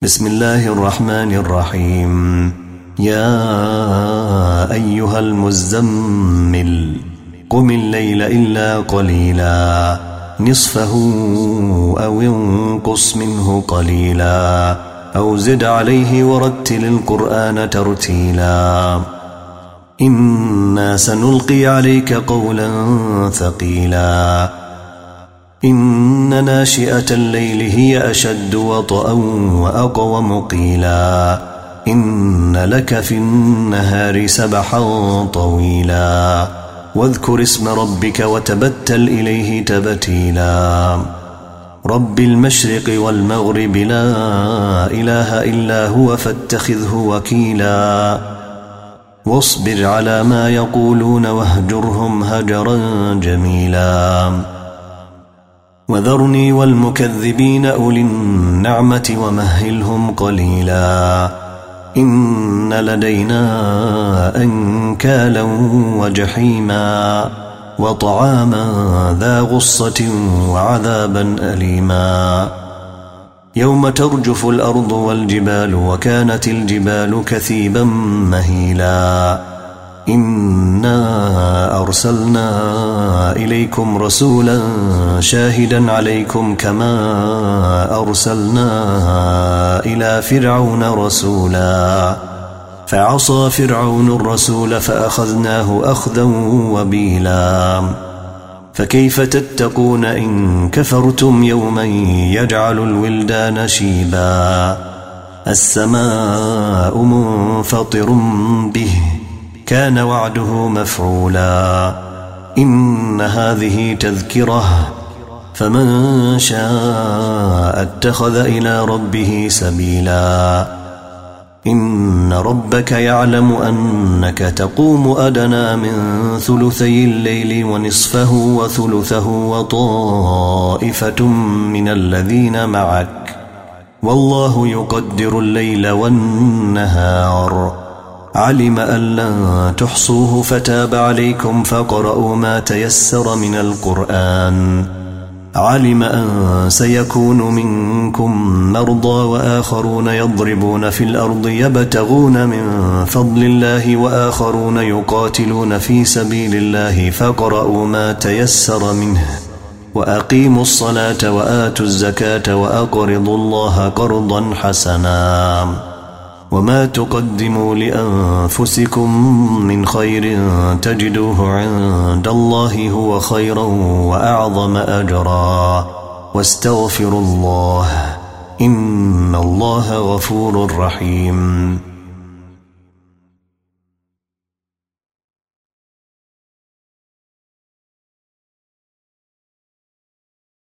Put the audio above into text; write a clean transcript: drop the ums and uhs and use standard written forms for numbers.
بسم الله الرحمن الرحيم. يا أيها المزمل قم الليل إلا قليلا نصفه أو انقص منه قليلا أو زد عليه ورتل القرآن ترتيلا إنا سنلقي عليك قولا ثقيلا إن ناشئة الليل هي أشد وطئا وأقوم قيلا إن لك في النهار سبحا طويلا واذكر اسم ربك وتبتل إليه تبتيلا رب المشرق والمغرب لا إله إلا هو فاتخذه وكيلا واصبر على ما يقولون واهجرهم هجرا جميلا وذرني والمكذبين أولي النعمة ومهلهم قليلا إن لدينا أنكالا وجحيما وطعاما ذا غصة وعذابا أليما يوم ترجف الأرض والجبال وكانت الجبال كثيبا مهيلا إنا أرسلنا إليكم رسولا شاهدا عليكم كما أرسلنا إلى فرعون رسولا فعصى فرعون الرسول فأخذناه أخذا وبيلا فكيف تتقون إن كفرتم يوما يجعل الولدان شيبا السماء منفطر به كان وعده مفعولا إن هذه تذكرة فمن شاء اتخذ إلى ربه سبيلا إن ربك يعلم أنك تقوم أدنى من ثلثي الليل ونصفه وثلثه وطائفة من الذين معك والله يقدر الليل والنهار علم أن لن تحصوه فتاب عليكم فاقرؤوا ما تيسر من القرآن علم أن سيكون منكم مرضى وآخرون يضربون في الأرض يبتغون من فضل الله وآخرون يقاتلون في سبيل الله فاقرؤوا ما تيسر منه وأقيموا الصلاة وآتوا الزكاة وأقرضوا الله قرضا حسنا وما تقدموا لأنفسكم من خير تجدوه عند الله هو خيرا وأعظم أجرا واستغفروا الله إن الله غفور رحيم.